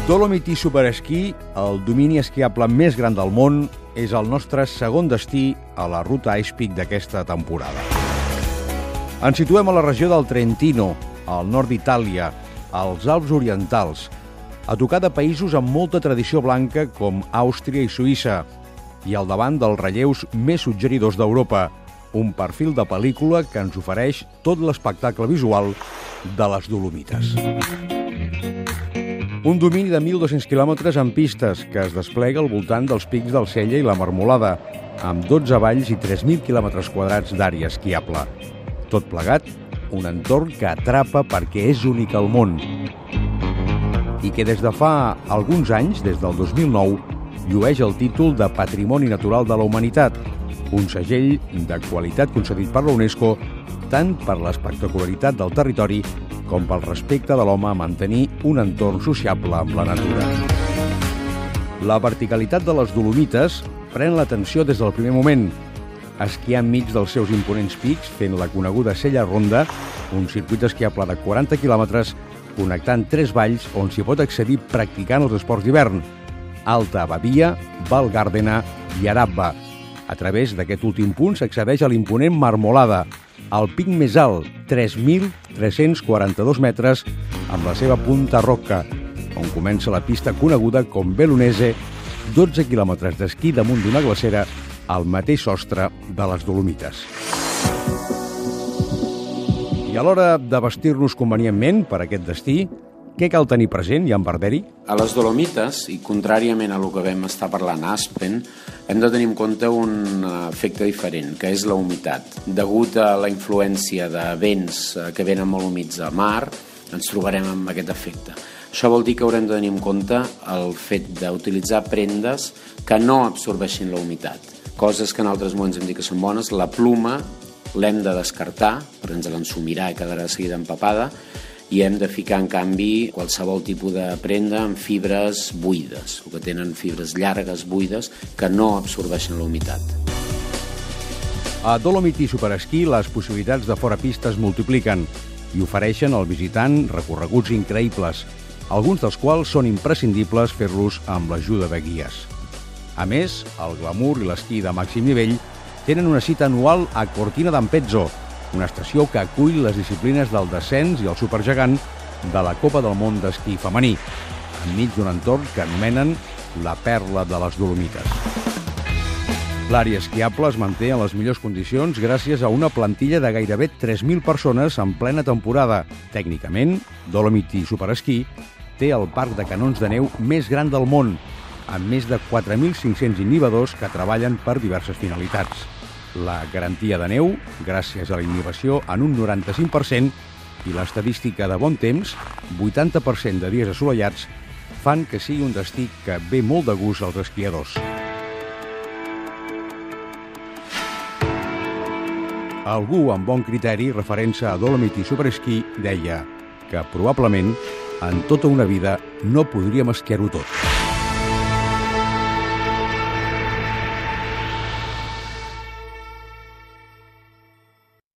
Dolomiti Superesquí, el domini esquiable més gran del món, és el nostre segon destí a la ruta Ice Peak d'aquesta temporada. Ens situem a la regió del Trentino, al nord d'Itàlia, als Alps orientals, a tocar de països amb molta tradició blanca com Àustria i Suïssa, i al davant dels relleus més suggeridors d'Europa, un perfil de pel·lícula que ens ofereix tot l'espectacle visual de les Dolomites. Un domini de 1.200 quilòmetres en pistes que es desplega al voltant dels pics del Sella i la Marmolada, amb 12 valls i 3.000 quilòmetres quadrats d'àrea esquiable. Tot plegat, un entorn que atrapa perquè és únic al món i que des de fa alguns anys, des del 2009, llueix el títol de Patrimoni Natural de la Humanitat, un segell de qualitat concedit per la UNESCO tant per l'espectacularitat del territori com pel respecte de l'home a mantenir un entorn sociable amb la natura. La verticalitat de les Dolomites pren l'atenció des del primer moment, esquiar enmig dels seus imponents pics fent la coneguda Sella Ronda, un circuit esquiable de 40 quilòmetres connectant 3 valls on s'hi pot accedir practicant els esports d'hivern, Alta Badia, Val Gardena i Arabba. A través d'aquest últim punt s'accedeix a l'imponent Marmolada, el pic més alt, 3.342 metres, amb la seva punta Rocca, on comença la pista coneguda com Bellunese, 12 quilòmetres d'esquí damunt d'una glacera al mateix sostre de les Dolomites. I a l'hora de vestir-nos convenientment per aquest destí, què cal tenir present, Jan Barberi? A les Dolomites, i contràriament a el que vam estar parlant a Aspen, hem de tenir en compte un efecte diferent, que és la humitat. Degut a la influència de vents que venen molt humits al mar, ens trobarem amb aquest efecte. Això vol dir que haurem de tenir en compte el fet d'utilitzar prendes que no absorbeixin la humitat. Coses que en altres moments hem dit que són bones. La pluma l'hem de descartar, perquè ens l'ensumirà i quedarà de seguida empapada, i hem de ficar, en canvi, qualsevol tipus de prenda amb fibres buides, o que tenen fibres llargues, buides, que no absorbeixen la humitat. A Dolomiti Superesquí les possibilitats de fora pista es multipliquen i ofereixen al visitant recorreguts increïbles, alguns dels quals són imprescindibles fer-los amb l'ajuda de guies. A més, el glamour i l'esquí de màxim nivell tenen una cita anual a Cortina d'Ampezzo, una estació que acull les disciplines del descens i el supergegant de la Copa del Món d'esquí femení, enmig d'un entorn que anomenen la perla de les Dolomites. L'àrea esquiable es manté en les millors condicions gràcies a una plantilla de gairebé 3.000 persones en plena temporada. Tècnicament, Dolomiti Superesquí té el parc de canons de neu més gran del món, amb més de 4.500 inhibidors que treballen per diverses finalitats. La garantia de neu, gràcies a la inhibició en un 95%, i l'estadística de bon temps, 80% de dies assolellats, fan que sigui un destí que ve molt de gust als esquiadors. Algú amb bon criteri, referent-se a Dolomiti Superesquí, deia que probablement en tota una vida no podríem esquiar-ho tot.